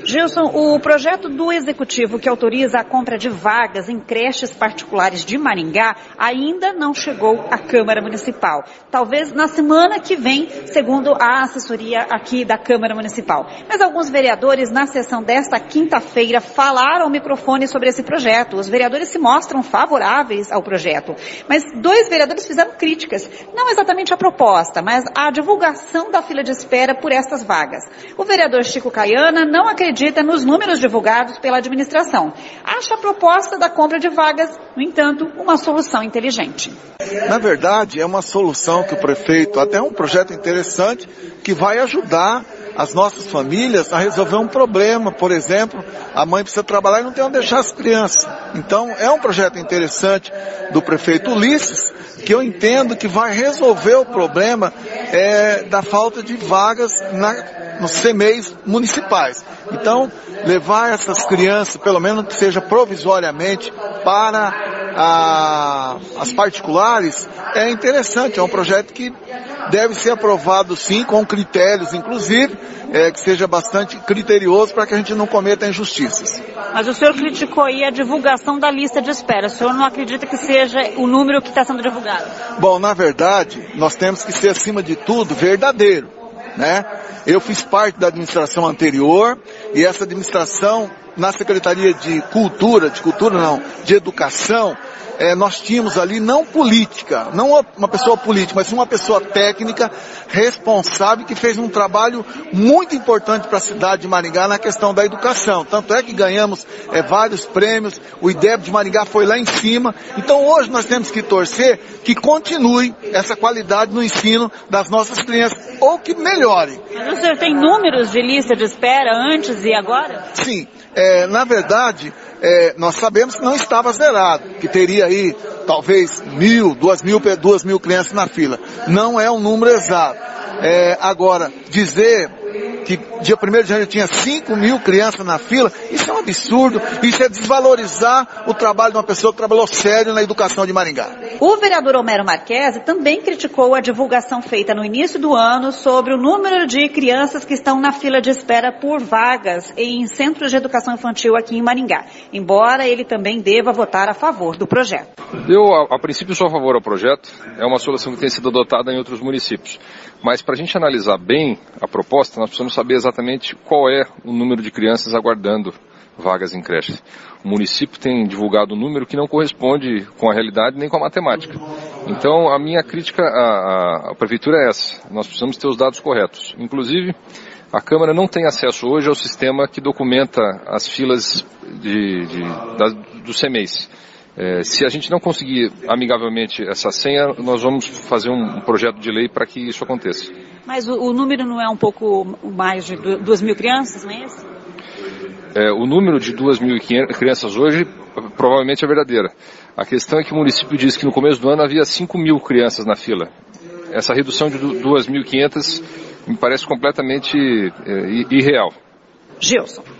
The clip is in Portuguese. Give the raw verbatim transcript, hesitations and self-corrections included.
Gilson, o projeto do Executivo que autoriza a compra de vagas em creches particulares de Maringá ainda não chegou à Câmara Municipal. Talvez na semana que vem, segundo a assessoria aqui da Câmara Municipal. Mas alguns vereadores, na sessão desta quinta-feira, falaram ao microfone sobre esse projeto. Os vereadores se mostram favoráveis ao projeto. Mas dois vereadores fizeram críticas, não exatamente à proposta, mas à divulgação da fila de espera por estas vagas. O vereador Chico Caiana não acredita nos números divulgados pela administração. Acha a proposta da compra de vagas, no entanto, uma solução inteligente. Na verdade, é uma solução que o prefeito, até um projeto interessante, que vai ajudar as nossas famílias a resolver um problema. Por exemplo, a mãe precisa trabalhar e não tem onde deixar as crianças. Então, é um projeto interessante do prefeito Ulisses, que eu entendo que vai resolver o problema é, da falta de vagas na nos C M E Is municipais. Então, levar essas crianças, pelo menos que seja provisoriamente, para a, as particulares, é interessante. É um projeto que deve ser aprovado, sim, com critérios, inclusive, é, que seja bastante criterioso para que a gente não cometa injustiças. Mas o senhor criticou aí a divulgação da lista de espera. O senhor não acredita que seja o número que está sendo divulgado? Bom, na verdade, nós temos que ser, acima de tudo, verdadeiro, né? Eu fiz parte da administração anterior e essa administração, na Secretaria de Cultura, de Cultura não, de Educação, é, nós tínhamos ali não política, não uma pessoa política, mas uma pessoa técnica, responsável, que fez um trabalho muito importante para a cidade de Maringá na questão da educação. Tanto é que ganhamos é, vários prêmios, o IDEB de Maringá foi lá em cima. Então hoje nós temos que torcer que continue essa qualidade no ensino das nossas crianças, ou que melhore. Mas o senhor tem números de lista de espera antes e agora? Sim, é, na verdade, é, nós sabemos que não estava zerado, que teria aí talvez mil, duas mil, duas mil crianças na fila. Não é um número exato. É, agora, dizer que dia primeiro de janeiro tinha cinco mil crianças na fila, isso é um absurdo, isso é desvalorizar o trabalho de uma pessoa que trabalhou sério na educação de Maringá. O vereador Homero Marquesi também criticou a divulgação feita no início do ano sobre o número de crianças que estão na fila de espera por vagas em centros de educação infantil aqui em Maringá, embora ele também deva votar a favor do projeto. Eu, a, a princípio, sou a favor ao projeto, é uma solução que tem sido adotada em outros municípios. Mas para a gente analisar bem a proposta, nós precisamos saber exatamente qual é o número de crianças aguardando vagas em creches. O município tem divulgado um número que não corresponde com a realidade nem com a matemática. Então, a minha crítica à, à, à prefeitura é essa. Nós precisamos ter os dados corretos. Inclusive, a Câmara não tem acesso hoje ao sistema que documenta as filas de, de, da, dos C M E Is. É, se a gente não conseguir amigavelmente essa senha, nós vamos fazer um, um projeto de lei para que isso aconteça. Mas o, o número não é um pouco mais de duas mil crianças, não é isso? É, o número de duas mil crianças hoje provavelmente é verdadeira. A questão é que o município diz que no começo do ano havia cinco mil crianças na fila. Essa redução de duas mil e quinhentas me parece completamente é, irreal. Gilson.